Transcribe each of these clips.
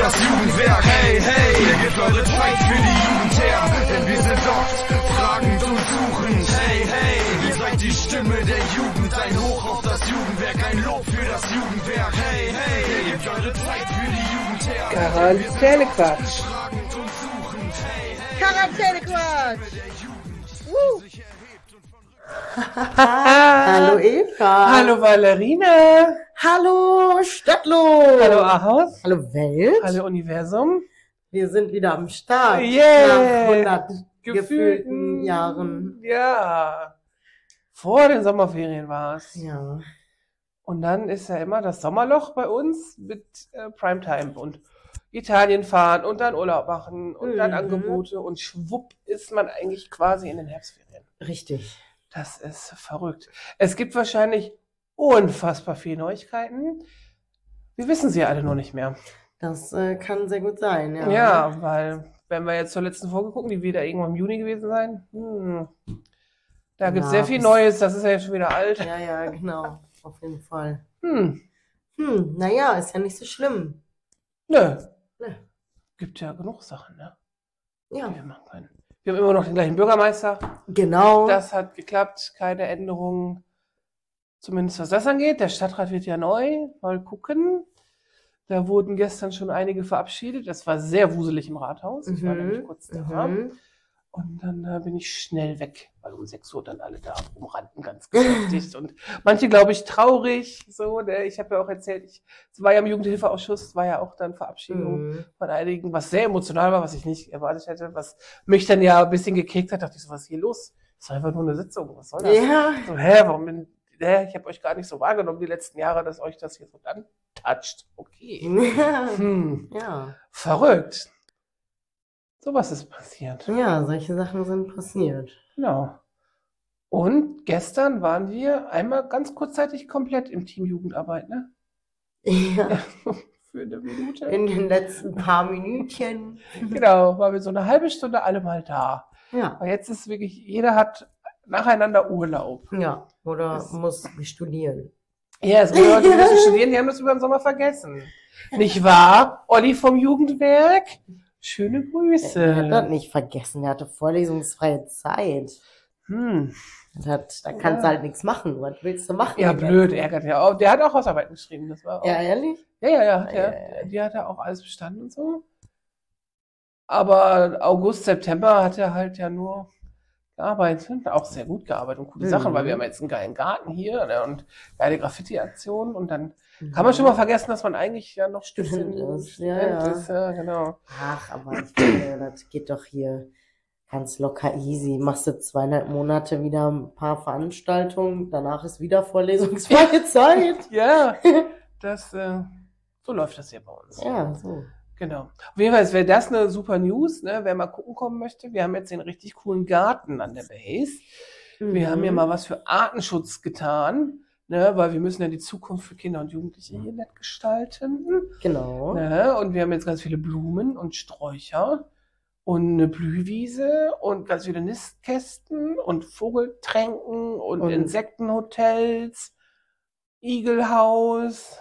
das Jugendwerk. Hey, hey, ihr gebt eure Zeit für die Jugend her, denn wir sind oft fragend und suchend. Hey, hey, ihr seid die Stimme der Jugend, ein Hoch auf das Jugendwerk, ein Lob für das Jugendwerk. Hey, hey, ihr gebt eure Zeit für die Jugend her. Quarantänequatsch. Quarantänequatsch. Hallo Eva. Hallo Valerina. Hallo Stadtlo. Hallo Ahaus. Hallo Welt. Hallo Universum. Wir sind wieder am Start. Yeah. Nach 100 gefühlten Jahren. Ja. Vor den Sommerferien war es. Ja. Und dann ist ja immer das Sommerloch bei uns mit Primetime und Italien fahren und dann Urlaub machen und dann Angebote und schwupp ist man eigentlich quasi in den Herbstferien. Richtig. Das ist verrückt. Es gibt wahrscheinlich unfassbar viele Neuigkeiten. Wir wissen sie alle noch nicht mehr. Das kann sehr gut sein, ja. Ja, weil, wenn wir jetzt zur letzten Folge gucken, die wieder irgendwann im Juni gewesen sein, da gibt es sehr viel Neues, das ist ja jetzt schon wieder alt. Ja, ja, genau. Auf jeden Fall. Hm. Naja, ist ja nicht so schlimm. Nö. Nö. Gibt ja genug Sachen, ne? Ja. Die wir machen können. Wir haben immer noch den gleichen Bürgermeister. Genau. Das hat geklappt, keine Änderungen. Zumindest was das angeht. Der Stadtrat wird ja neu. Mal gucken. Da wurden gestern schon einige verabschiedet. Das war sehr wuselig im Rathaus. Ich war nämlich kurz da. Und dann bin ich schnell weg, weil um 6 Uhr dann alle da rumrannten, ganz beschäftigt. Und manche, glaube ich, traurig. So, ne? Ich habe ja auch erzählt, es war ja im Jugendhilfeausschuss, war ja auch dann Verabschiedung von einigen, was sehr emotional war, was ich nicht erwartet hätte, was mich dann ja ein bisschen gekriegt hat. Dachte ich so, was ist hier los? Das war einfach nur eine Sitzung, was soll das? Ja. So, ich habe euch gar nicht so wahrgenommen die letzten Jahre, dass euch das hier so dann toucht. Okay. Ja. Verrückt. Sowas ist passiert. Ja, solche Sachen sind passiert. Genau. Und gestern waren wir einmal ganz kurzzeitig komplett im Team Jugendarbeit, ne? Ja. Für eine Minute. In den letzten paar Minütchen. Genau, waren wir so eine halbe Stunde alle mal da. Ja. Aber jetzt ist wirklich, jeder hat nacheinander Urlaub. Ja, oder muss studieren. Ja, es gibt Leute, die müssen studieren, die haben das über den Sommer vergessen. Nicht wahr? Olli vom Jugendwerk? Schöne Grüße. Er hat das nicht vergessen, er hatte vorlesungsfreie Zeit. Da kannst du halt nichts machen. Was willst du machen? Ja, blöd, ärgert ja auch. Der hat auch Hausarbeiten geschrieben. Das war auch, Ja, ehrlich? Ja. Die hat er auch alles bestanden und so. Aber August, September hat er halt ja nur gearbeitet. Auch sehr gut gearbeitet und coole Sachen, weil wir haben jetzt einen geilen Garten hier, ne, und geile Graffiti-Aktionen und dann kann man schon mal vergessen, dass man eigentlich ja noch Student ist. Student ist. Ja, genau. Ach, aber ich finde, das geht doch hier ganz locker easy. Machst du 2,5 Monate wieder ein paar Veranstaltungen, danach ist wieder vorlesungsfreie Zeit. Ja, so läuft das hier bei uns. Ja, so. Genau. Auf jeden Fall wäre das eine super News, ne? Wer mal gucken kommen möchte. Wir haben jetzt den richtig coolen Garten an der Base. Wir haben hier mal was für Artenschutz getan, ne? Weil wir müssen ja die Zukunft für Kinder und Jugendliche hier nett gestalten. Genau. Ne? Und wir haben jetzt ganz viele Blumen und Sträucher und eine Blühwiese und ganz viele Nistkästen und Vogeltränken und Insektenhotels, Igelhaus.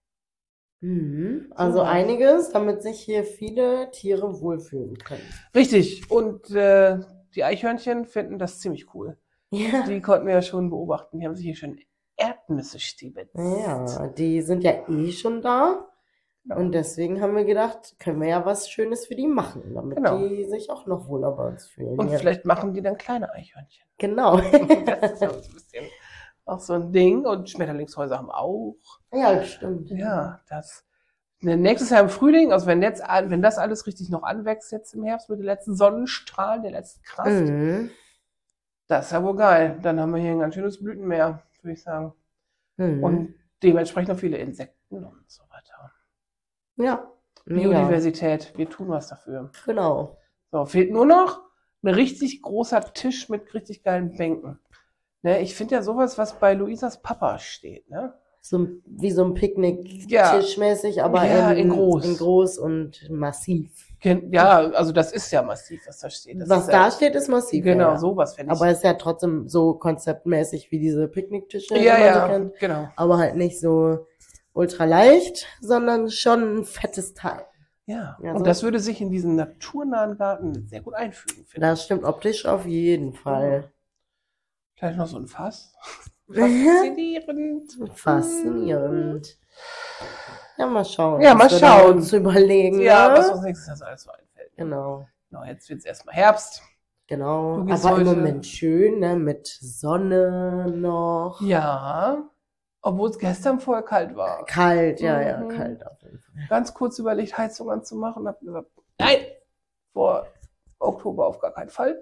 Also einiges, damit sich hier viele Tiere wohlfühlen können. Richtig. Und die Eichhörnchen finden das ziemlich cool. Ja. Die konnten wir ja schon beobachten. Die haben sich hier schön Erdnüsse stibitzt. Ja, die sind ja schon da. Genau. Und deswegen haben wir gedacht, können wir ja was Schönes für die machen, damit die sich auch noch wohler bei uns fühlen. Und vielleicht machen die dann kleine Eichhörnchen. Genau. Das ist ja ein bisschen auch so ein Ding. Und Schmetterlingshäuser haben auch. Ja, stimmt. Ja, nächstes Jahr im Frühling, also wenn das alles richtig noch anwächst jetzt im Herbst mit den letzten Sonnenstrahlen, der letzten Kraft, das ist ja wohl geil. Dann haben wir hier ein ganz schönes Blütenmeer, würde ich sagen. Und dementsprechend noch viele Insekten und so weiter. Ja. Biodiversität, wir tun was dafür. Genau. So, fehlt nur noch ein richtig großer Tisch mit richtig geilen Bänken. Ne, ich finde ja sowas, was bei Luisas Papa steht, ne? Wie so ein Picknick-Tisch mäßig, aber in groß. In groß und massiv. Ja, also das ist ja massiv, was da steht. Was da steht, ist massiv. Genau, ja. sowas finde ich. Aber es ist ja trotzdem so konzeptmäßig wie diese Picknicktische, die Ja, man so ja, kennt. genau. Aber halt nicht so ultra leicht, sondern schon ein fettes Teil. Ja, Ja, und so- das würde sich in diesen naturnahen Garten sehr gut einfügen, finde ich. Das stimmt optisch auf jeden Fall. Vielleicht noch so ein Fass. Faszinierend. Faszinierend. Ja, mal schauen. Ja, mal was wir da schauen. uns überlegen. Ja, ne? was uns nächstes Jahr alles so einfällt. Genau. Genau, jetzt wird es erstmal Herbst. Genau. Du gehst Aber im heute- Moment schön, ne? Mit Sonne noch. Ja, obwohl es gestern voll kalt war. Kalt, ja, Mhm. kalt auf jeden Fall. Ganz kurz überlegt, Heizung anzumachen und habe gesagt, nein, vor Oktober auf gar keinen Fall.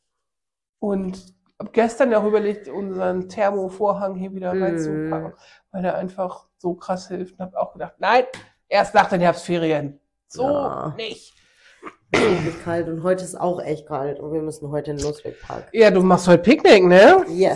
Und habe gestern ja auch überlegt, unseren Thermovorhang hier wieder reinzupacken, weil der einfach so krass hilft. Und habe auch gedacht, nein, erst nach den Herbstferien. So Ja. nicht. Wirklich kalt und heute ist auch echt kalt und wir müssen heute in den Loswegpark. Ja, du machst heute Picknick, ne? Yes.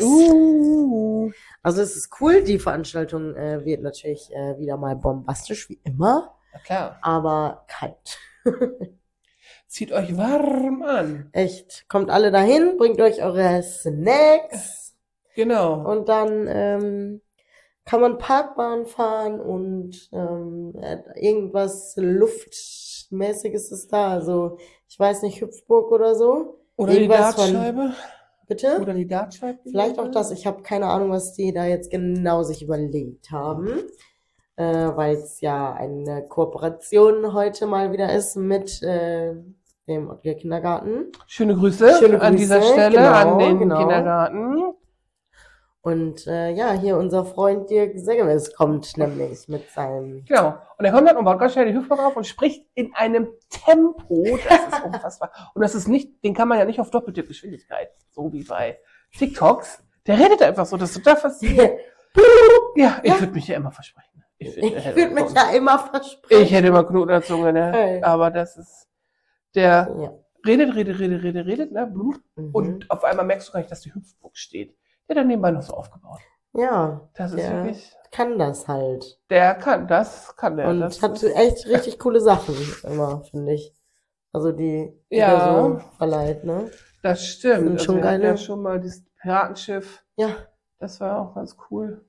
Also es ist cool, die Veranstaltung wird natürlich wieder mal bombastisch, wie immer, Na klar. aber kalt. Zieht euch warm an. Echt. Kommt alle dahin, bringt euch eure Snacks Genau. und dann kann man Parkbahn fahren und irgendwas Luftmäßiges ist da. Also ich weiß nicht, Hüpfburg oder so. Oder die irgendwas von- Dartscheibe. Bitte? Oder die Dartscheibe. Vielleicht auch das. Ich habe keine Ahnung, was die da jetzt genau sich überlegt haben. Weil es ja eine Kooperation heute mal wieder ist mit dem Ottger Kindergarten. Schöne Grüße, Schöne an dieser Grüße, Stelle genau, an den genau. Kindergarten. Und ja, hier unser Freund Dirk Seggemes kommt nämlich mit seinem. Genau. Und er kommt dann und baut ganz schnell die Hüfte auf und spricht in einem Tempo. Das ist unfassbar. Und das ist nicht, den kann man ja nicht auf doppelte Geschwindigkeit, so wie bei TikToks. Der redet einfach so, das ist total faszinierend. Ja, ich würde mich ja immer versprechen. Ich würde mich ja immer Ich versprechen. hätte immer Knoten an der Zunge, ne? Hey. Aber das ist, der Ja. redet, ne? Mhm. Und auf einmal merkst du gar nicht, dass die Hüpfburg steht. Der hat dann nebenbei noch so aufgebaut. Ja, Das ist der wirklich, kann das halt. das kann der. Und Das hat ist, echt richtig coole Sachen immer, finde ich. Also die Ja. er so verleiht, ne? das stimmt. Sind schon wir hatten geile- ja schon mal das Piratenschiff. Ja, Das war auch ganz cool.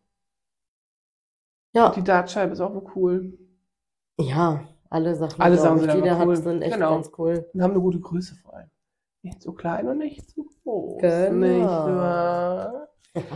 ja. Die Dartscheibe ist auch cool. Ja, alle Sachen, Alle glaub Sachen ich, sind die der aber cool. hat, sind echt Genau. ganz cool. Und haben eine gute Größe vor allem. Nicht zu klein und nicht zu groß. Genau. Nicht wahr?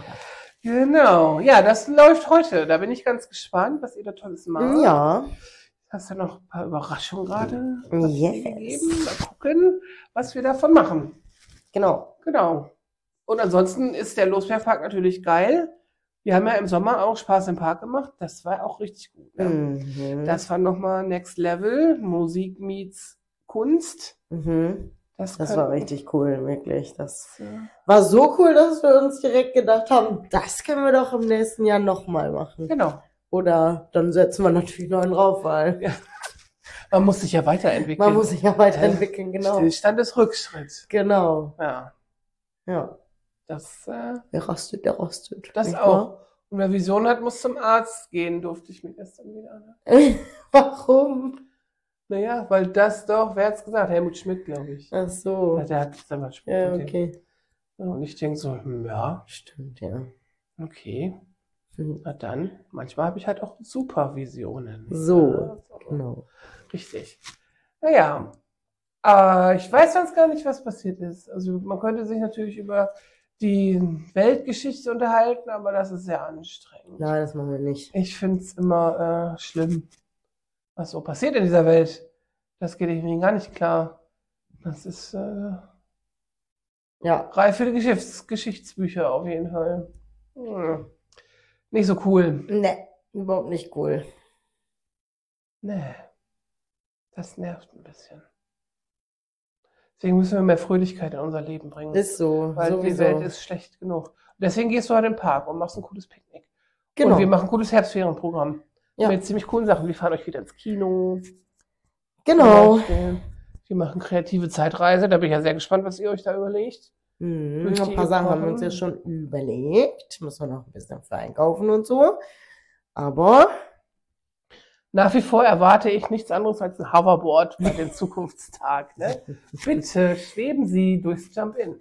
Genau. Ja, das läuft heute. Da bin ich ganz gespannt, was ihr da Tolles macht. Ja, Hast du noch ein paar Überraschungen gerade? Yes. Gegeben? Mal gucken, was wir davon machen. genau. Genau. Und ansonsten ist der Losbergpark natürlich geil. Wir haben ja im Sommer auch Spaß im Park gemacht. Das war auch richtig gut. Ne? Mhm. Das war nochmal Next Level. Musik meets Kunst. Mhm. Das kann- war richtig cool, wirklich. Das Ja. war so cool, dass wir uns direkt gedacht haben, das können wir doch im nächsten Jahr nochmal machen. Genau. Oder dann setzen wir natürlich noch einen drauf, weil Man muss sich ja weiterentwickeln. man muss sich ja weiterentwickeln, genau. Stillstand ist Rückschritt. Genau. Ja. Ja. Das, Wer rastet, der rostet. das Nicht auch. Und wer Vision hat, muss zum Arzt gehen, durfte ich mir gestern wieder. Ne? wahr? Warum? Naja, weil das doch, wer hat's gesagt? Helmut Schmidt, glaube ich. Ach so. Der hat jetzt einmal Spruch Ja, von dem. okay. Und ich denke so, ja, Stimmt, ja. okay. Mhm. Na dann, manchmal habe ich halt auch Supervisionen. So, Ja, genau. Richtig. Naja, ich weiß sonst gar nicht, was passiert ist. Also man könnte sich natürlich über die Weltgeschichte unterhalten, aber das ist sehr anstrengend. Nein, das machen wir nicht. Ich finde es immer schlimm, was so passiert in dieser Welt. Das geht irgendwie gar nicht klar. Das ist Ja. reif für die Geschichtsbücher auf jeden Fall. Nicht so cool. Ne, überhaupt nicht cool. Nee, das nervt ein bisschen. Deswegen müssen wir mehr Fröhlichkeit in unser Leben bringen. Ist so, Weil die sowieso. Welt ist schlecht genug. Und deswegen gehst du halt in den Park und machst ein cooles Picknick. Genau. Und wir machen ein cooles Herbstferienprogramm. Ja. Mit ziemlich coolen Sachen. Wir fahren euch wieder ins Kino. Genau. Wir machen kreative Zeitreise. Da bin ich ja sehr gespannt, was ihr euch da überlegt. Mhm. Durch Ein die paar Sachen haben wir uns Wochen. ja schon überlegt. Müssen wir noch ein bisschen für einkaufen und so. Aber Nach wie vor erwarte ich nichts anderes als ein Hoverboard bei dem Zukunftstag. Ne? Bitte schweben Sie durchs Jump-In.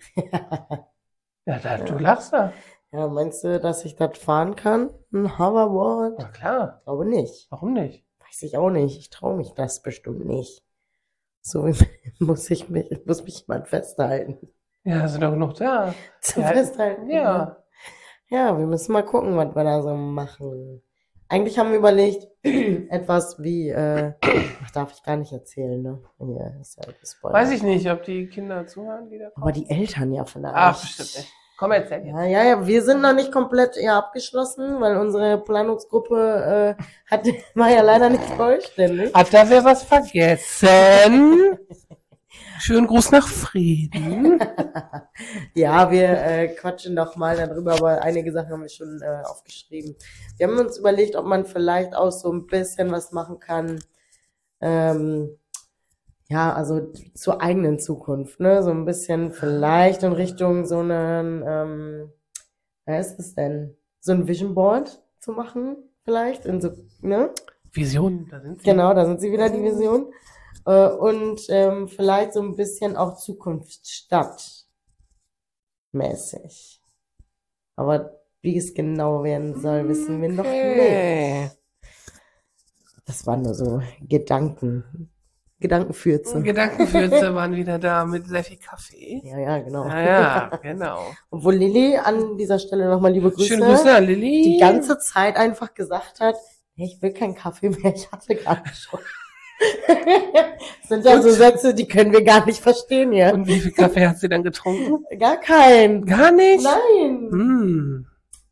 Ja, du lachst da. ja, meinst du, dass ich das fahren kann? Ein Hoverboard? Na klar. Glaube nicht. Warum nicht? weiß ich auch nicht. Ich traue mich das bestimmt nicht. So muss mich jemand festhalten. Ja, sind doch genug da. Zum Ja, Festhalten. ja. Ja, wir müssen mal gucken, was wir da so machen. Eigentlich haben wir überlegt, etwas wie, darf ich gar nicht erzählen, ne? Hier ist ja gespoilert. Weiß ich nicht, ob die Kinder zuhören, die da kommen. Aber die Eltern ja vielleicht. Ach, bestimmt nicht. Komm, erzähl jetzt. Ja, wir sind noch nicht komplett abgeschlossen, weil unsere Planungsgruppe war ja leider nicht vollständig. Hat da wer was vergessen? Schönen Gruß nach Frieden. Ja, wir quatschen noch mal darüber, aber einige Sachen haben wir schon aufgeschrieben. Wir haben uns überlegt, ob man vielleicht auch so ein bisschen was machen kann, ja, also zur eigenen Zukunft, ne? So ein bisschen vielleicht in Richtung so einen, wer ist es denn? So ein Vision Board zu machen, vielleicht, in so, ne? Visionen, da sind sie. Genau, da sind sie wieder, die Vision. Und vielleicht so ein bisschen auch Zukunftsstadt mäßig. Aber wie es genau werden soll, wissen wir noch nicht. Das waren nur so Gedankenfürze. Gedankenfürze waren wieder da mit sehr viel Kaffee. Ja, genau. Ja, genau. Obwohl Lilly an dieser Stelle nochmal liebe Grüße, Schöne Grüße an Lilly. die ganze Zeit einfach gesagt hat, nee, ich will keinen Kaffee mehr, ich hatte gerade schon. Das sind ja so Sätze, die können wir gar nicht verstehen hier. Und wie viel Kaffee hat sie dann getrunken? Gar keinen. Gar nicht? Nein. Hm.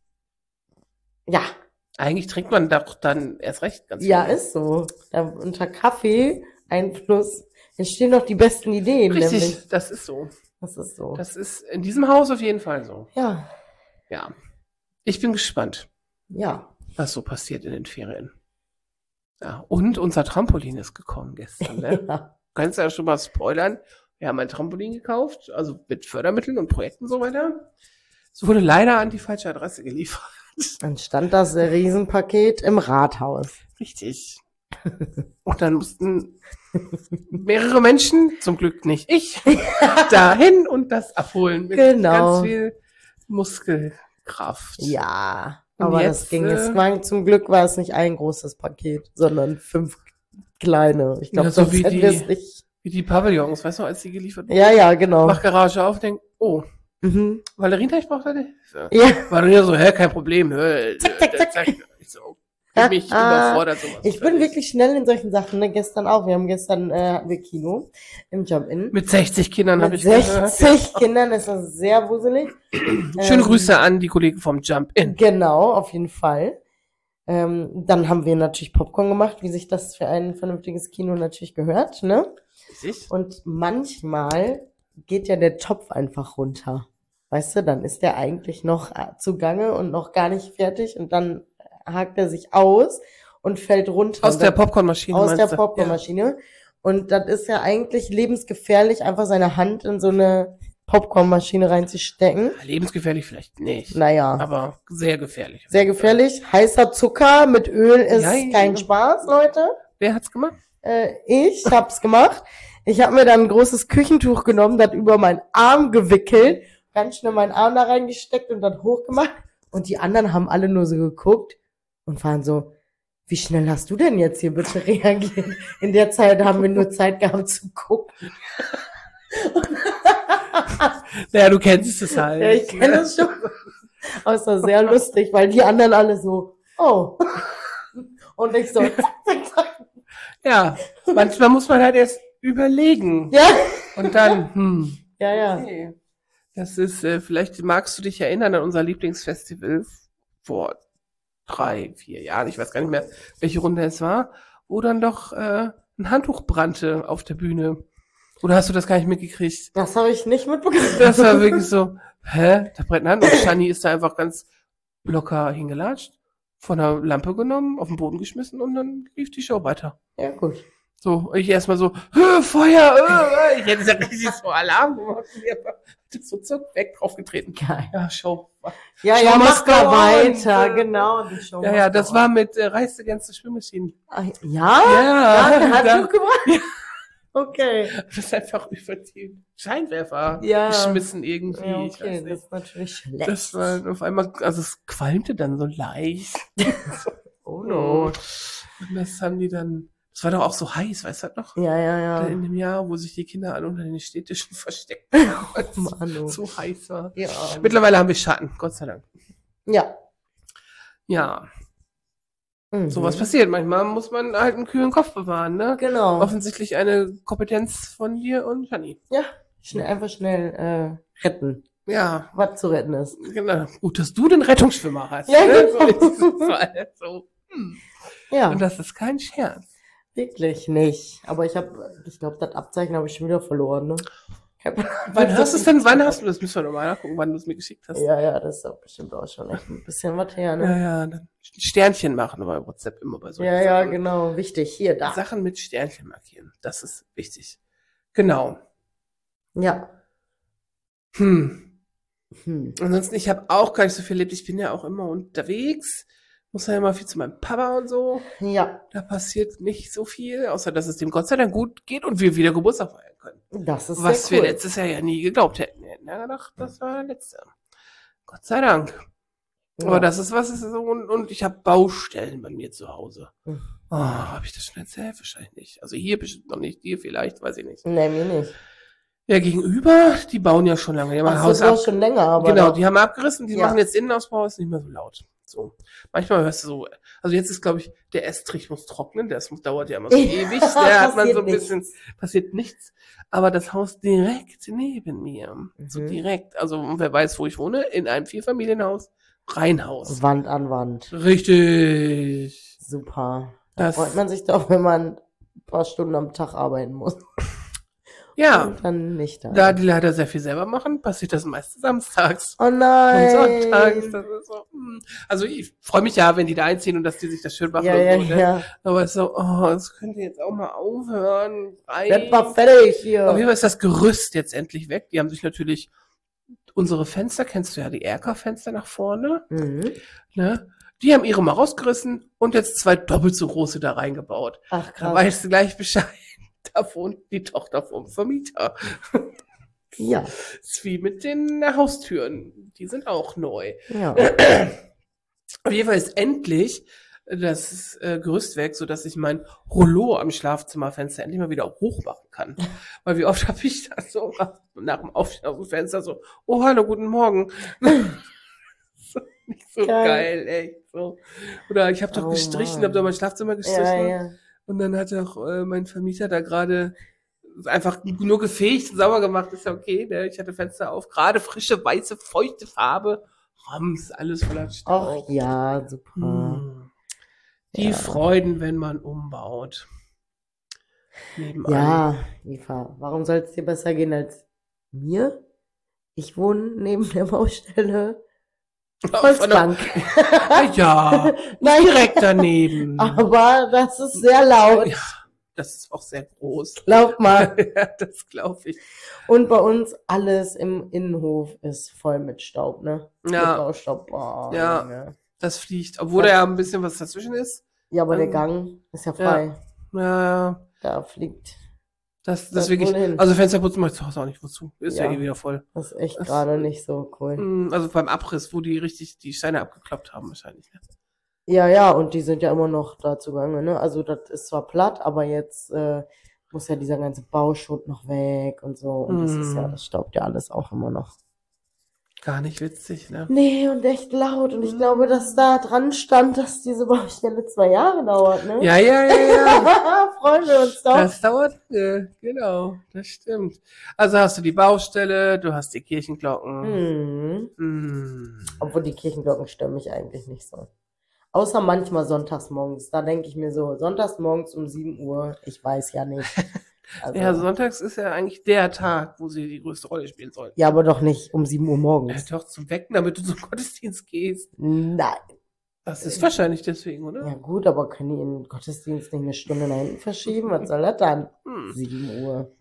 Ja. Eigentlich trinkt man doch dann erst recht ganz Ja, viel. ist so. Da unter Kaffee-Einfluss entstehen doch die besten Ideen. Richtig, Nämlich. das ist so. Das ist so. Das ist in diesem Haus auf jeden Fall so. Ja. Ja. Ich bin gespannt, Ja. was so passiert in den Ferien. Ja, und unser Trampolin ist gekommen gestern. Ne? Ja. Du kannst ja schon mal spoilern. Wir haben ein Trampolin gekauft, also mit Fördermitteln und Projekten und so weiter. Es wurde leider an die falsche Adresse geliefert. Dann stand das Riesenpaket im Rathaus. Richtig. Und dann mussten mehrere Menschen, zum Glück nicht ich, dahin und das abholen mit Genau. ganz viel Muskelkraft. Ja. Und Aber jetzt, das ging. Zum Glück war es nicht ein großes Paket, sondern 5 kleine. Ich glaube, Ja, so sonst wie hätten wir es nicht. Wie die Pavillons, weißt du, als die geliefert wurden. Ja, genau. Mach Garage auf, denk, oh, Mhm. Valerina, ich brauche deine Hilfe. Ja. Valerina so, kein Problem. Zack. Ich so, bin mich überfordert. Sowas. Ich bin wirklich schnell in solchen Sachen, ne? Gestern auch. Gestern hatten wir Kino im Jump-In. Mit 60 Kindern habe Mit ich gehört. 60 Kindern ist das sehr wuselig. Schöne Grüße an die Kollegen vom Jump-In. Genau, auf jeden Fall. Dann haben wir natürlich Popcorn gemacht, wie sich das für ein vernünftiges Kino natürlich gehört, ne? Richtig? Und manchmal geht ja der Topf einfach runter. Weißt du, dann ist der eigentlich noch zugange und noch gar nicht fertig und dann hakt er sich aus und fällt runter. Aus der Popcornmaschine. Aus der meinst du? Popcornmaschine. Und das ist ja eigentlich lebensgefährlich, einfach seine Hand in so eine Popcornmaschine reinzustecken. Ja, lebensgefährlich vielleicht nicht. Naja, Aber sehr gefährlich. sehr gefährlich. Heißer Zucker mit Öl ist Ja. kein Spaß, Leute. Wer hat's gemacht? Ich hab's gemacht. Ich habe mir dann ein großes Küchentuch genommen, das über meinen Arm gewickelt, ganz schnell meinen Arm da reingesteckt und dann hochgemacht. Und die anderen haben alle nur so geguckt und waren so, wie schnell hast du denn jetzt hier bitte reagiert? In der Zeit haben wir nur Zeit gehabt zu gucken. Naja, du kennst es halt. Ja, ich kenne es schon. Aber es war sehr lustig, weil die anderen alle so, oh. Und ich so, zack. Ja, manchmal muss man halt erst überlegen. Ja. Und dann, Ja. okay. Das ist, vielleicht magst du dich erinnern an unser Lieblingsfestival vor 3, 4 Jahren, ich weiß gar nicht mehr, welche Runde es war, wo dann doch ein Handtuch brannte auf der Bühne. Oder hast du das gar nicht mitgekriegt? Das habe ich nicht mitbekommen. Das war wirklich so, hä? Da brennt ein Handtuch. Shani ist da einfach ganz locker hingelatscht, von der Lampe genommen, auf den Boden geschmissen und dann lief die Show weiter. Ja, gut. So, ich erstmal so, Feuer, ich hätte gesagt, richtig so Alarm gemacht. So zuck, weg, draufgetreten. Geil. Ja, Show. Ja, Show mach must mal go on. weiter, genau. Die Show Ja, must das go war on. mit Reiß against the Schwimmmaschinen. Ja? Ja, Hat da- du gebracht? Okay. Das ist einfach über die Scheinwerfer Ja. geschmissen irgendwie. Ja, Ich weiß okay, nicht. das ist natürlich schlecht. Das war auf einmal, also es qualmte dann so leicht. Oh no. Und das haben die dann, das war doch auch so heiß, weißt du das noch? Ja, ja, ja. In dem Jahr, wo sich die Kinder alle unter den Städtischen versteckt haben, weil es Manu. so heiß war. Ja. Mittlerweile haben wir Schatten, Gott sei Dank. Ja. Ja, Mhm. sowas passiert. Manchmal muss man halt einen kühlen Kopf bewahren, ne? Genau. Offensichtlich eine Kompetenz von dir und Shani. Ja, einfach schnell retten, Ja, was zu retten ist. genau. Gut, dass du den Rettungsschwimmer hast. Ja, ne? genau. So in diesem Fall. So. Ja, Und das ist kein Scherz. wirklich nicht. Aber ich glaube, das Abzeichen habe ich schon wieder verloren, ne? Wann hast du es denn? Wann hast du das? Müssen wir nochmal nachgucken, wann du es mir geschickt hast. Ja, das ist doch bestimmt auch schon echt ein bisschen was her, ne? Ja, dann Sternchen machen bei WhatsApp immer bei solchen Ja, Sachen. genau. Wichtig. Hier, da. Sachen mit Sternchen markieren. Das ist wichtig. Genau. Ja. Ansonsten, ich habe auch gar nicht so viel erlebt. Ich bin ja auch immer unterwegs. Muss ja immer viel zu meinem Papa und so. Ja, Da passiert nicht so viel, außer dass es dem Gott sei Dank gut geht und wir wieder Geburtstag feiern können. das ist Was sehr wir cool. letztes Jahr ja nie geglaubt hätten. Wir hätten ja gedacht, das war der letzte. Gott sei Dank. Aber Ja. das ist was, ist so, und ich habe Baustellen bei mir zu Hause. Hm. Oh, habe ich das schon erzählt? Wahrscheinlich nicht. Also hier bestimmt noch nicht, dir vielleicht, weiß ich nicht. Nee, mir nicht. Ja, gegenüber, die bauen ja schon lange. Die haben ein Ach Haus so, du hast schon länger, aber Genau, doch. die haben abgerissen, die Ja. machen jetzt Innenausbau, ist nicht mehr so laut. So. Manchmal hörst du so, also jetzt ist, glaube ich, der Estrich muss trocknen, dauert ja immer so ewig, der hat man so ein Passiert bisschen, passiert nichts. Aber das Haus direkt neben mir, so Mhm. direkt, also wer weiß, wo ich wohne, in einem Vierfamilienhaus, Reihenhaus. Wand an Wand. Richtig. Super. Da Das- freut man sich doch, wenn man ein paar Stunden am Tag arbeiten muss. Ja, Und dann nicht da. da die leider sehr viel selber machen, passiert das meistens samstags. Oh Und nein. sonntags, das ist so, Also ich freue mich ja, wenn die da einziehen und dass die sich das schön machen Ja, und ja, so, ne? ja. Aber es ist so, das könnte jetzt auch mal aufhören. Werd mal fertig Auf jeden hier. Fall ist das Gerüst jetzt endlich weg. Die haben sich natürlich unsere Fenster, kennst du ja, die Erker-Fenster nach vorne, Mhm. ne? Die haben ihre mal rausgerissen und jetzt 2 doppelt so große da reingebaut. Ach, Da krass. weißt du gleich Bescheid. Da wohnt die Tochter vom Vermieter. Ja, ist wie mit den Haustüren. Die sind auch neu. ja. Auf jeden Fall ist endlich das Gerüst weg, sodass ich mein Rollo am Schlafzimmerfenster endlich mal wieder hoch machen kann. Weil wie oft habe ich das so nach dem Aufstehen aus dem Fenster so, oh hallo, guten Morgen. So, nicht so geil, echt. So. Oder ich habe doch Oh gestrichen, Mann. habe da mein Schlafzimmer gestrichen. Ja, ja. Und dann hat auch mein Vermieter da gerade einfach nur gefegt und sauber gemacht. Ist ja okay, ne? Ich hatte Fenster auf, gerade frische, weiße, feuchte Farbe. Rams, alles voller Staub. Ach ja, super. Die Ja. Freuden, wenn man umbaut. Nebenan. Ja, Eva, warum soll es dir besser gehen als mir? Ich wohne neben der Baustelle. Volksbank. Ja, Nein, direkt daneben. aber das ist sehr laut. Ja, das ist auch sehr groß. Glaub mal. Ja, das glaube ich. Und bei uns alles im Innenhof ist voll mit Staub, ne? Mit Ja, Baustaub. Boah, Ja. Junge. das fliegt. Obwohl da ja ein bisschen was dazwischen ist. Ja, aber der Ähm, Gang ist ja frei. Ja, Da fliegt das das wirklich. wohl hin. Also Fensterputzen mache ich zu Hause auch nicht. Wozu? Ist ja Ja. eh wieder voll. Das ist echt Das- gerade nicht so cool. Also beim Abriss, wo die richtig die Steine abgekloppt haben wahrscheinlich. Ne? Ja, ja, und die sind ja immer noch da zugange, ne? Also das ist zwar platt, aber jetzt muss ja dieser ganze Bauschutt noch weg und so. Und das ist ja, das staubt ja alles auch immer noch. Gar nicht witzig, ne? Nee, und echt laut. Und ich glaube, dass da dran stand, dass diese Baustelle 2 Jahre dauert, ne? Ja. Freuen wir uns doch. Das dauert, genau, das stimmt. Also hast du die Baustelle, du hast die Kirchenglocken. Mhm. Obwohl die Kirchenglocken stören mich eigentlich nicht so. Außer manchmal sonntags morgens. Da denke ich mir so, sonntags morgens um 7 Uhr, ich weiß ja nicht. Also, Ja, sonntags ist ja eigentlich der Tag, wo sie die größte Rolle spielen sollen. ja, aber doch nicht um 7 Uhr morgens. Doch zum Wecken, damit du zum Gottesdienst gehst. Nein. Das ist wahrscheinlich deswegen, oder? Ja gut, aber können die den Gottesdienst nicht 1 Stunde nach hinten verschieben? Was soll das dann? 7 Uhr.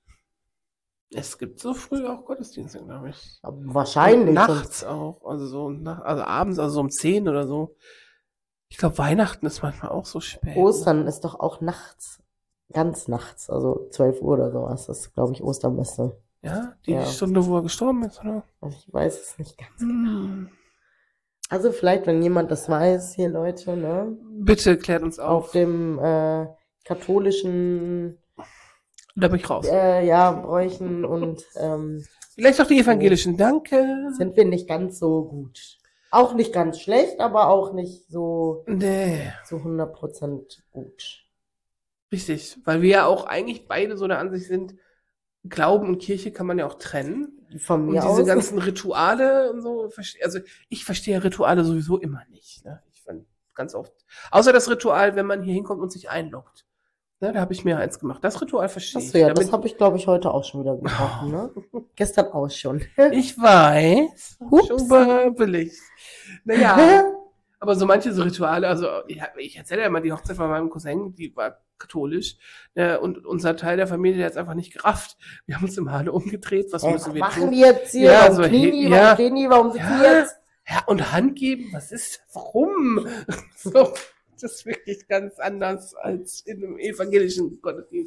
Es gibt so früh auch Gottesdienste, glaube ich. Aber wahrscheinlich. Nachts auch, also also abends, also so um 10 oder so. Ich glaube, Weihnachten ist manchmal auch so spät. Ostern ist doch auch nachts. Ganz nachts, also 12 Uhr oder sowas. Das ist, glaube ich, Ostermesse. Ja, die Ja. Stunde, wo er gestorben ist, oder? Also ich weiß es nicht ganz genau. Hm. Also vielleicht, wenn jemand das weiß, hier Leute, ne? Bitte klärt uns Auf auf. dem katholischen Da bin ich raus. Bräuchen und Vielleicht auch die evangelischen. Danke. sind wir nicht ganz so gut. Auch nicht ganz schlecht, aber auch nicht so Nee, zu 100% gut. richtig. Weil wir ja auch eigentlich beide so der Ansicht sind, Glauben und Kirche kann man ja auch trennen. Von Und mir diese aus. ganzen Rituale und so, also ich verstehe Rituale sowieso immer nicht. Ne? Ich fand ganz oft. Außer das Ritual, wenn man hier hinkommt und sich einloggt. Ne, da habe ich mir eins gemacht. Das Ritual verstehe ich. Achso, ja, das Damit, habe ich, glaube ich, heute auch schon wieder gebrochen, ne? Gestern auch schon. ich weiß. Hups. Schon billig. Naja, aber so manche so Rituale, also ja, ich erzähle ja mal die Hochzeit von meinem Cousin, die war katholisch. Und unser Teil der Familie, der hat es einfach nicht gerafft. Wir haben uns im Halle umgedreht. Was müssen Was wir machen tun? die jetzt hier? Ja, Warum so, knien die? ja. Warum stehen die? Warum sitzen die Ja. jetzt? Ja, und Hand geben, was ist das? Warum? So, das ist wirklich ganz anders als in einem evangelischen Gottesdienst.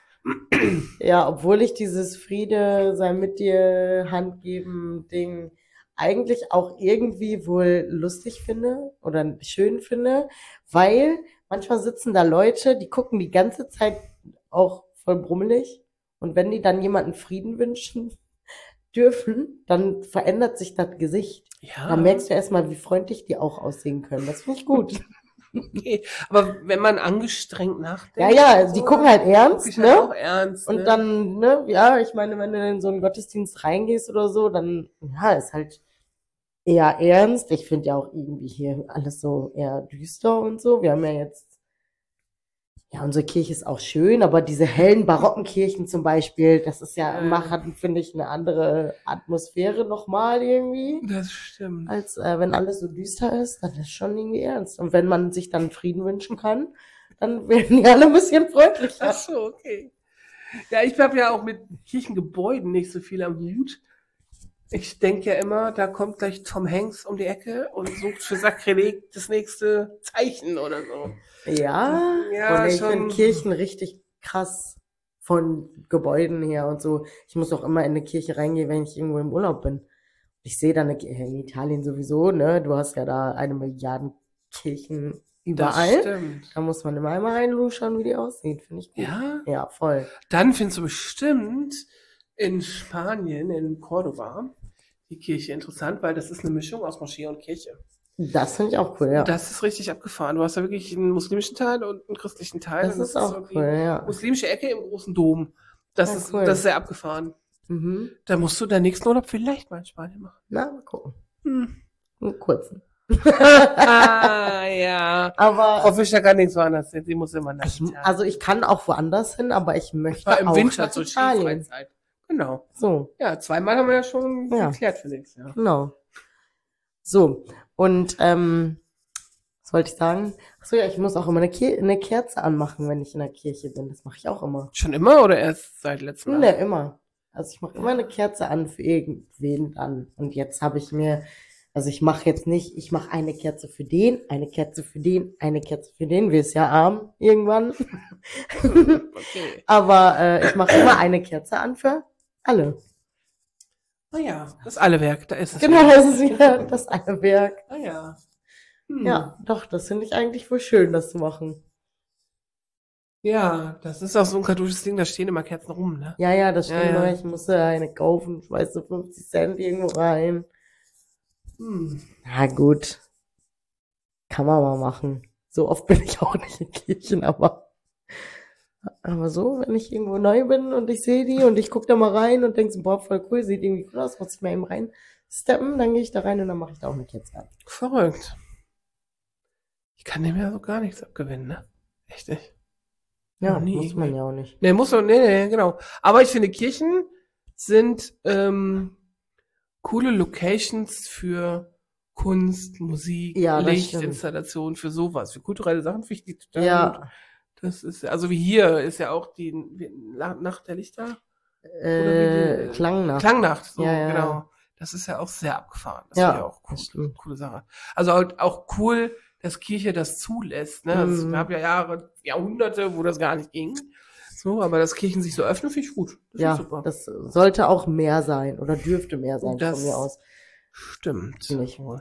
Ja, obwohl ich dieses Friede sei mit dir Hand geben Ding eigentlich auch irgendwie wohl lustig finde oder schön finde, weil manchmal sitzen da Leute, die gucken die ganze Zeit auch voll brummelig und wenn die dann jemanden Frieden wünschen dürfen, dann verändert sich das Gesicht. Ja, Da merkst du erstmal, wie freundlich die auch aussehen können. Das finde ich gut. okay. Aber wenn man angestrengt nachdenkt. Ja, ja, die gucken halt guck ernst, ich halt ne? auch ernst. Und ne? dann, ne, ja, ich meine, wenn du in so einen Gottesdienst reingehst oder so, dann, ja, ist halt eher ernst. Ich finde ja auch irgendwie hier alles so eher düster und so. Wir haben ja jetzt, ja, unsere Kirche ist auch schön, aber diese hellen barocken Kirchen zum Beispiel, das ist ja, hat, finde ich, eine andere Atmosphäre nochmal irgendwie. Das stimmt. Als wenn alles so düster ist, dann ist schon irgendwie ernst. Und wenn man sich dann Frieden wünschen kann, dann werden die alle ein bisschen freundlicher. Ach so, okay. Ja, ich habe ja auch mit Kirchengebäuden nicht so viel am Hut. Ich denke ja immer, da kommt gleich Tom Hanks um die Ecke und sucht für Sakrileg das nächste Zeichen oder so. Ja, Ja, und ich schon. finde Kirchen richtig krass von Gebäuden her und so. Ich muss auch immer in eine Kirche reingehen, wenn ich irgendwo im Urlaub bin. Ich sehe da in Italien sowieso, ne? Du hast ja da 1 Milliarde Kirchen überall. Das stimmt. Da muss man immer einmal reinluschern, wie die aussieht. Finde ich gut. Ja, Ja, voll. dann findest du bestimmt in Spanien, in Córdoba, die Kirche interessant, weil das ist eine Mischung aus Moschee und Kirche. Das finde ich auch cool, ja. Das ist richtig abgefahren. Du hast da wirklich einen muslimischen Teil und einen christlichen Teil. Das und ist auch so die cool, ja. muslimische Ecke im großen Dom. Das Ja, ist, cool. das ist sehr abgefahren. Mhm. Da musst du deinen nächsten Urlaub vielleicht mal in Spanien machen. Na, mal gucken. Hm. Einen kurzen. Ja. Aber Frau Fischer kann nichts woanders hin. Sie muss immer nach ich, Italien. also ich kann auch woanders hin, aber ich möchte Im auch Winter nach zur Italien. Skifreizeit. Genau. So, Ja, zweimal haben wir ja schon Ja. geklärt, Felix. Ja. genau. So, und was wollte ich sagen? Achso, ja, ich muss auch immer eine Kerze anmachen, wenn ich in der Kirche bin. Das mache ich auch immer. Schon immer oder erst seit letztem Jahr? Ne, immer. Also ich mache immer eine Kerze an für irgendwen dann. Und jetzt habe ich mir, also ich mache jetzt nicht, ich mache eine Kerze für den, eine Kerze für den, eine Kerze für den. Wir ist ja arm irgendwann. Okay. Aber ich mache immer eine Kerze an für alle. Ah ja, das Allewerk, da ist es. Genau, das ist wieder das eine Werk. Ah ja. Hm. Ja, doch, das finde ich eigentlich wohl schön, das zu machen. Ja, das ist auch so ein katholisches Ding, da stehen immer Kerzen rum, ne? Ja, ja, das Ja, stimmt. ja. Ich musste eine kaufen, schmeiß so 50 Cent irgendwo rein. Hm. Na gut, kann man mal machen. So oft bin ich auch nicht in Kirchen, aber so, wenn ich irgendwo neu bin und ich sehe die und ich gucke da mal rein und denke so, boah, voll cool, sieht irgendwie cool aus, muss ich mal eben rein steppen, dann gehe ich da rein und dann mache ich da auch eine Kerze an. Verrückt. Ich kann dem ja so gar nichts abgewinnen, ne? Echt nicht. Ja, Noch nie muss man irgendwie. ja auch nicht. Nee, muss man, nee, genau. Aber ich finde, Kirchen sind coole Locations für Kunst, Musik, Ja, das Licht, stimmt. Installation, für sowas, für kulturelle Sachen wichtig. total gut. Ja, Das ist, also wie hier ist ja auch die Nacht der Lichter. Oder wie Klangnacht. Klangnacht, so, Ja, ja. genau. Das ist ja auch sehr abgefahren. Das Ja, finde ich auch cool, das stimmt. coole Sache. Also halt auch cool, dass Kirche das zulässt. Ne? Also, Mhm. wir haben ja Jahrhunderte, wo das gar nicht ging. So, aber dass Kirchen sich so öffnen, finde ich gut. Das Ja, ist super. das sollte auch mehr sein oder dürfte mehr sein Das von mir aus. stimmt. Nicht. Wohl.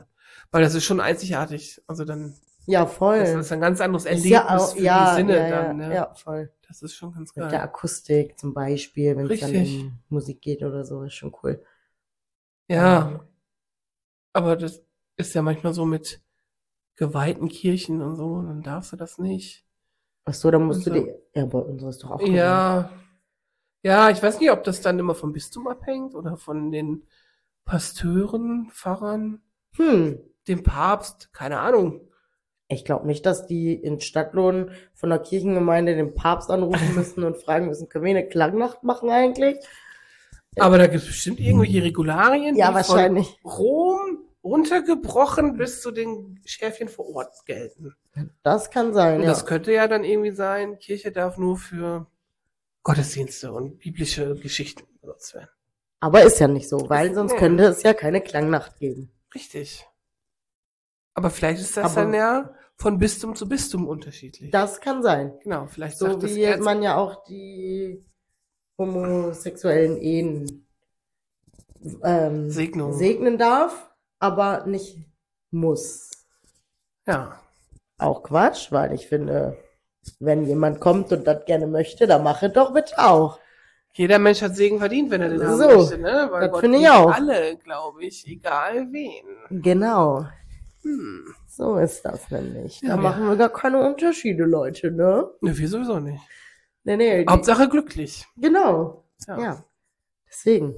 Weil das ist schon einzigartig. Also dann, Ja, das voll. ist ein ganz anderes Ist Erlebnis ja auch, für ja, die Sinne ja, dann, ja, ne? ja, voll. Das ist schon ganz Mit der geil. Akustik zum Beispiel, wenn es dann Richtig. um Musik geht oder so, ist schon cool. Ja, aber das ist ja manchmal so mit geweihten Kirchen und so, dann darfst du das nicht. Ach so, dann musst du Also, die, ja, bei uns ist doch auch gewollt. ja, ja, ich weiß nicht, ob das dann immer vom Bistum abhängt oder von den Pasteuren, Pfarrern, dem Papst, keine Ahnung. Ich glaube nicht, dass die in Stadtlohn von der Kirchengemeinde den Papst anrufen müssen und fragen müssen, können wir eine Klangnacht machen eigentlich? Aber da gibt es bestimmt irgendwelche Regularien, Ja, die wahrscheinlich. von Rom runtergebrochen bis zu den Schärfchen vor Ort gelten. Das kann sein, Und ja. das könnte ja dann irgendwie sein, Kirche darf nur für Gottesdienste und biblische Geschichten benutzt werden. Aber ist ja nicht so, weil sonst Nee. könnte es ja keine Klangnacht geben. Richtig. Aber vielleicht ist das Aber- dann ja von Bistum zu Bistum unterschiedlich. Das kann sein. Genau, vielleicht So sagt das wie man ja auch die homosexuellen Ehen Segnung. segnen darf, aber nicht muss. Ja, Auch Quatsch, weil ich finde, wenn jemand kommt und das gerne möchte, dann mache doch bitte auch. jeder Mensch hat Segen verdient, wenn er den haben So, möchte, ne? Weil das Gott finde ich liebt auch. alle, glaube ich, egal wen. Genau. Hm. So ist das nämlich. Ja, Da wir- machen wir gar keine Unterschiede, Leute, ne? Ne, wir sowieso nicht. Nee, die, Hauptsache glücklich. genau. Ja. Ja. Deswegen.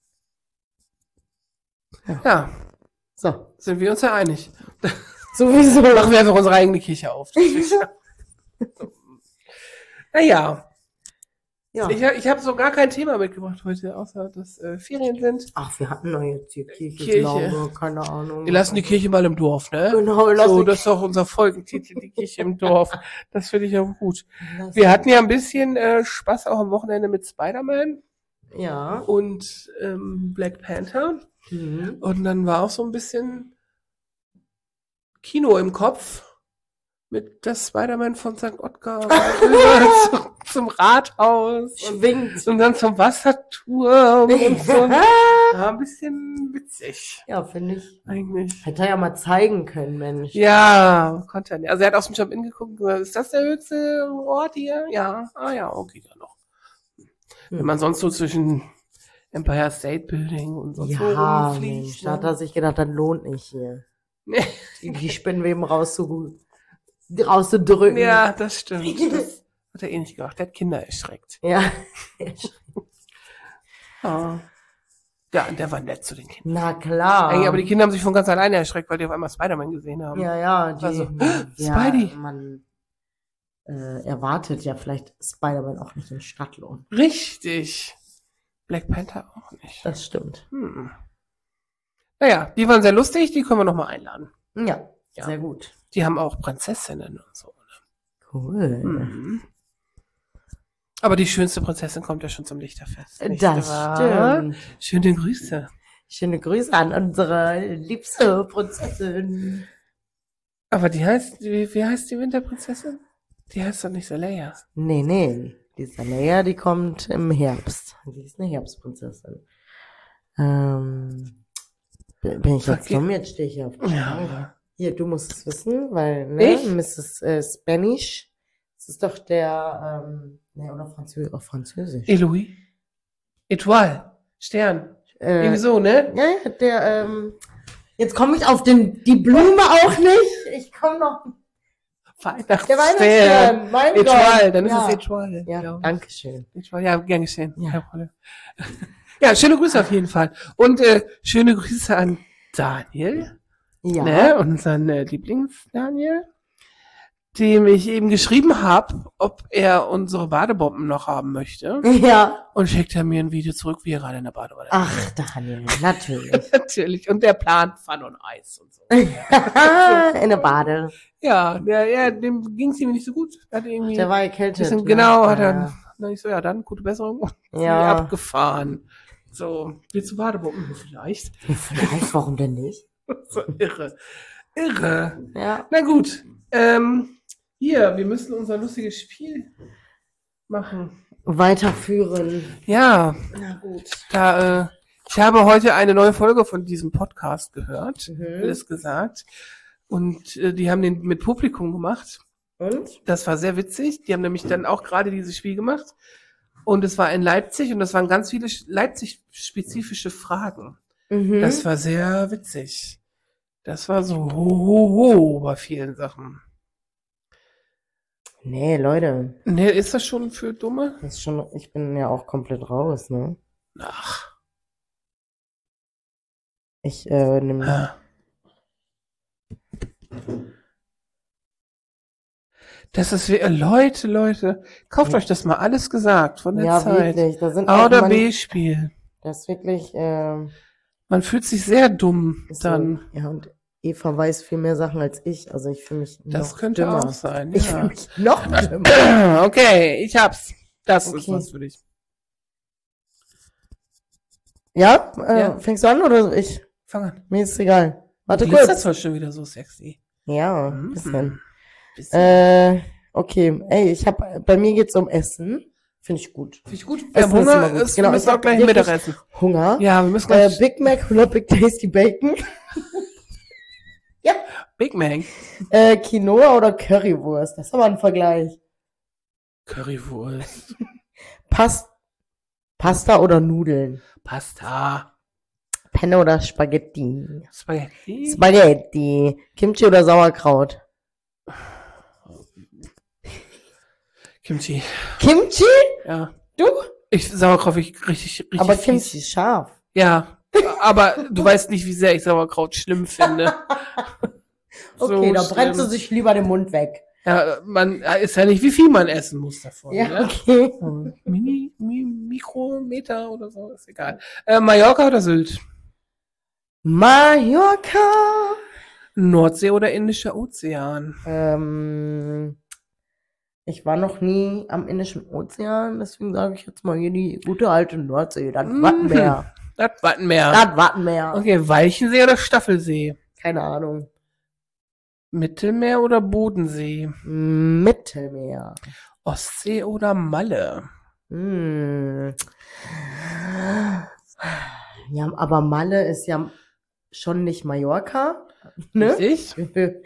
Ja, So. sind wir uns ja einig. Sowieso. Machen wir einfach unsere eigene Kirche auf. Naja, Ja. ich habe so gar kein Thema mitgebracht heute, außer dass Ferien sind. Ach, wir hatten doch jetzt hier Kirche. Kirche. Glaube, keine Ahnung. Wir lassen die Kirche mal im Dorf, ne? Genau, wir lassen So, die das ist doch unser Folgentitel, die Kirche im Dorf. Das finde ich auch gut. lassen- Wir hatten ja ein bisschen Spaß auch am Wochenende mit Spider-Man Ja. und Black Panther. Mhm. Und dann war auch so ein bisschen Kino im Kopf mit der Spider-Man von St. Ottgar rüber zum Rathaus und Schwingt. dann zum Wasserturm und so. War ein bisschen witzig, Ja, finde ich. eigentlich. Hätte er ja mal zeigen können, Mensch. Ja, konnte er nicht. Also er hat aus dem Jump-In geguckt und gesagt, ist das der höchste Ort hier? Ja. Ah ja, okay, dann noch. Wenn man sonst so zwischen Empire State Building und sonst wo Ja, rumfliegt. Mensch, da hat er sich gedacht, das lohnt nicht hier. Die Spinnweben rauszudrücken. Ja, das stimmt. Das hat er eh nicht gemacht. Der hat Kinder erschreckt. Ja. Ja. Ja, und der war nett zu den Kindern. Na klar. Eigentlich, aber die Kinder haben sich von ganz alleine erschreckt, weil die auf einmal Spider-Man gesehen haben. Ja, ja, die, Also, ja, Spidey. man erwartet ja vielleicht Spider-Man auch nicht in Stadtlohn. Richtig. Black Panther auch nicht. Das stimmt. Naja, die waren sehr lustig, die können wir nochmal einladen. Ja, Ja. sehr gut. Die haben auch Prinzessinnen und so. Cool. Mhm. Aber die schönste Prinzessin kommt ja schon zum Lichterfest. nicht Das wahr? stimmt. Schöne Grüße. Schöne Grüße an unsere liebste Prinzessin. Aber die heißt, wie heißt die Winterprinzessin? Die heißt doch nicht Leia. Nee. Die Salea, die kommt im Herbst. Die ist eine Herbstprinzessin. Bin ich jetzt Okay. dumm? Jetzt stehe ich hier auf der Ja. Hier, du musst es wissen, weil, ne, Ich? Mrs. Spanish, das ist doch der, ne, oder Französisch. Eloise? Etoile. Stern. Irgendwie Äh, so, ne? ja, der, jetzt komme ich auf die Blume auch nicht. Ich komme noch. Der Weihnachtsstern, mein Etoile, Gott. dann ist Ja. es Etoile. Ja, glaub ich. danke schön. Etoile, ja, gern geschehen. Ja. Kein Problem. Ja, schöne Grüße auf jeden Fall. Und schöne Grüße an Daniel, Ja. ne? Unseren Lieblings-Daniel, dem ich eben geschrieben habe, ob er unsere Badebomben noch haben möchte. Ja. Und schickt er mir ein Video zurück, wie er gerade in der Badewanne ist. Ach, Daniel, natürlich. Natürlich. Und der plant Pfann und Eis und so. In der Bade. Ja, dem ging es ihm nicht so gut. Hat irgendwie Der war erkältet. bisschen, ne? genau, hat Ja. dann ich so, ja, dann gute Besserung. Und Ja. abgefahren. So, willst du Badebomben vielleicht? Vielleicht, warum denn nicht? So irre. Irre. Ja. Na gut. Hier, wir müssen unser lustiges Spiel machen. Weiterführen. Ja, Na gut. da Ich habe heute eine neue Folge von diesem Podcast gehört, Mhm. alles gesagt. Und die haben den mit Publikum gemacht. Und? Das war sehr witzig. Die haben nämlich dann auch gerade dieses Spiel gemacht. Und es war in Leipzig und das waren ganz viele Leipzig-spezifische Fragen. Mhm. Das war sehr witzig. Das war so ho bei vielen Sachen. Nee, Leute, Ne, ist das schon für Dumme? das ist schon, ich bin ja auch komplett raus, ne? Ach. Ich nehme. Ja. Das ist Leute, kauft euch das mal, alles gesagt von der Ja, Zeit. wirklich. Da sind A oder man- B-Spiel. Das ist wirklich, Man fühlt sich sehr dumm ist dann. so. Ja, und Eva weiß viel mehr Sachen als ich. Also ich fühle mich Das noch könnte dümmer. auch sein, Ich fühle ja. mich noch dümmer. Okay, ich hab's. Das ist Okay. was für dich. Ja? Ja. Fängst du an oder ich? Fang an. Mir ist egal. Warte Glitzert kurz. zwar schon wieder so sexy. Ja, ein bisschen. Bisschen. Okay. Ey, bei mir geht's um Essen. Finde ich gut. Finde ich gut. Wir Essen haben ist Hunger, immer gut. wir Genau, müssen ich auch hab gleich wirklich Mittagessen. Hunger. Ja, wir müssen gleich Big Mac oder Big Tasty Bacon. Big Mac. Quinoa oder Currywurst. Das ist aber ein Vergleich. Currywurst. Pasta oder Nudeln. Pasta. Penne oder Spaghetti. Spaghetti. Spaghetti. Kimchi oder Sauerkraut. Kimchi. Kimchi? Ja. Du? Sauerkraut richtig Aber fies. Kimchi ist scharf. Ja. Aber du weißt nicht, wie sehr ich Sauerkraut schlimm finde. Okay, da schlimm. brennst du sich lieber den Mund weg. Ja, man ist ja nicht, wie viel man essen muss davon. Ja, Ne? okay. Mikrometer oder so, ist egal. Mallorca oder Sylt? Mallorca. Nordsee oder Indischer Ozean? Ich war noch nie am Indischen Ozean, deswegen sage ich jetzt mal hier die gute alte Nordsee. Das Mhm. Wattenmeer. Das Wattenmeer. Das Wattenmeer. Okay, Walchensee oder Staffelsee? Keine Ahnung. Mittelmeer oder Bodensee? Mittelmeer. Ostsee oder Malle? Hm. Ja, aber Malle ist ja schon nicht Mallorca. Ne? Richtig?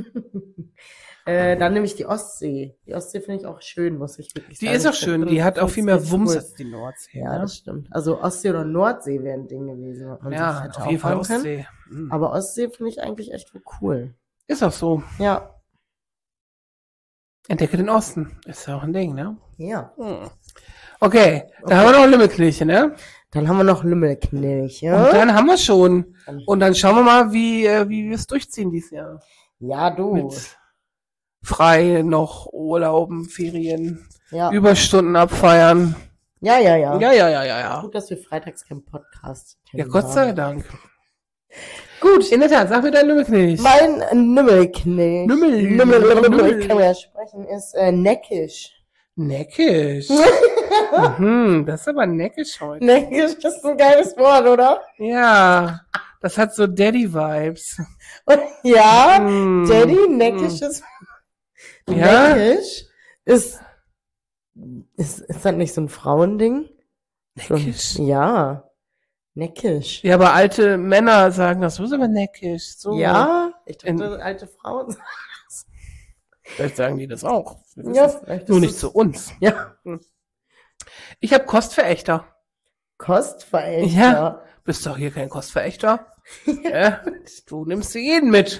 Dann nehme ich die Ostsee. Die Ostsee finde ich auch schön, muss ich wirklich Die sagen. ist auch schön, die hat auch viel mehr Wumms als die Nordsee. Ja, ne? das stimmt. Also Ostsee oder Nordsee wäre ein Ding gewesen, was man sich Ja, hätte auf jeden Fall auffahren können. Ostsee. Mhm. Aber Ostsee finde ich eigentlich echt cool. Ist auch so. Ja. Entdecke den Osten. Ist ja auch ein Ding, ne? Ja. Hm. Okay, da haben wir noch Limmelkirche, ne? Dann haben wir noch Lümmelknilche. Und dann haben wir schon. Und dann schauen wir mal, wie wir es durchziehen dieses Jahr. Ja, du. Mit frei noch Urlauben, Ferien, Ja. Überstunden abfeiern. Ja. Ja. Gut, dass wir freitags keinen Podcast Ja, Gott sei haben. Dank. Gut. In der Tat, sag mir dein Limmelknilch. Mein Nümmelknilch. Nümmel. Kann man ja sprechen, ist neckisch. Neckisch. Das ist aber neckisch heute. Neckisch ist ein geiles Wort, oder? Ja, das hat so Daddy-Vibes. Ja, Mm. Daddy, neckisch ist. Ja? Neckisch ist das nicht so ein Frauending? Neckisch? Ja. Neckisch. Ja, aber alte Männer sagen das, so ist aber neckisch. So. Ja, ich In- dachte, alte Frauen sagen Vielleicht sagen die das auch. Wir das. Ja, wissen's. vielleicht Nur ist nicht es- zu uns. Ja. Ich habe Kostverächter. Kostverächter. Ja. Bist doch hier kein Kostverächter. Ja, du nimmst dir jeden mit.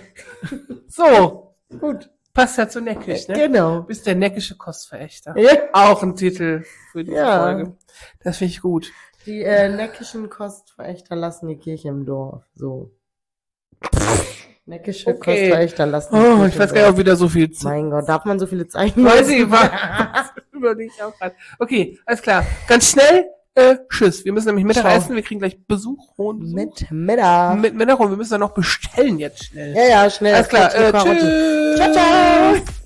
So, Gut. passt ja zu neckisch, ne? Genau. Du bist der neckische Kostverächter. Ja. Auch ein Titel für diese Ja. Folge. Das finde ich gut. Die neckischen Kostverächter lassen die Kirche im Dorf. So. Neckische Okay. Kostverächter lassen die Oh, Kirche ich weiß im gar nicht, Dorf. ob wieder so viel zu. Mein Gott, darf man so viele Zeichen Weiß ich, machen? was überlege ich auch gerade. Okay, alles klar. Ganz schnell, tschüss. Wir müssen nämlich Mittag Ciao. essen. Wir kriegen gleich Besuch, hohen Besuch. Mit Mittag. Mit Mittag und wir müssen dann noch bestellen jetzt schnell. Ja, schnell. Alles klar, Karotten. tschüss. Ciao, ciao.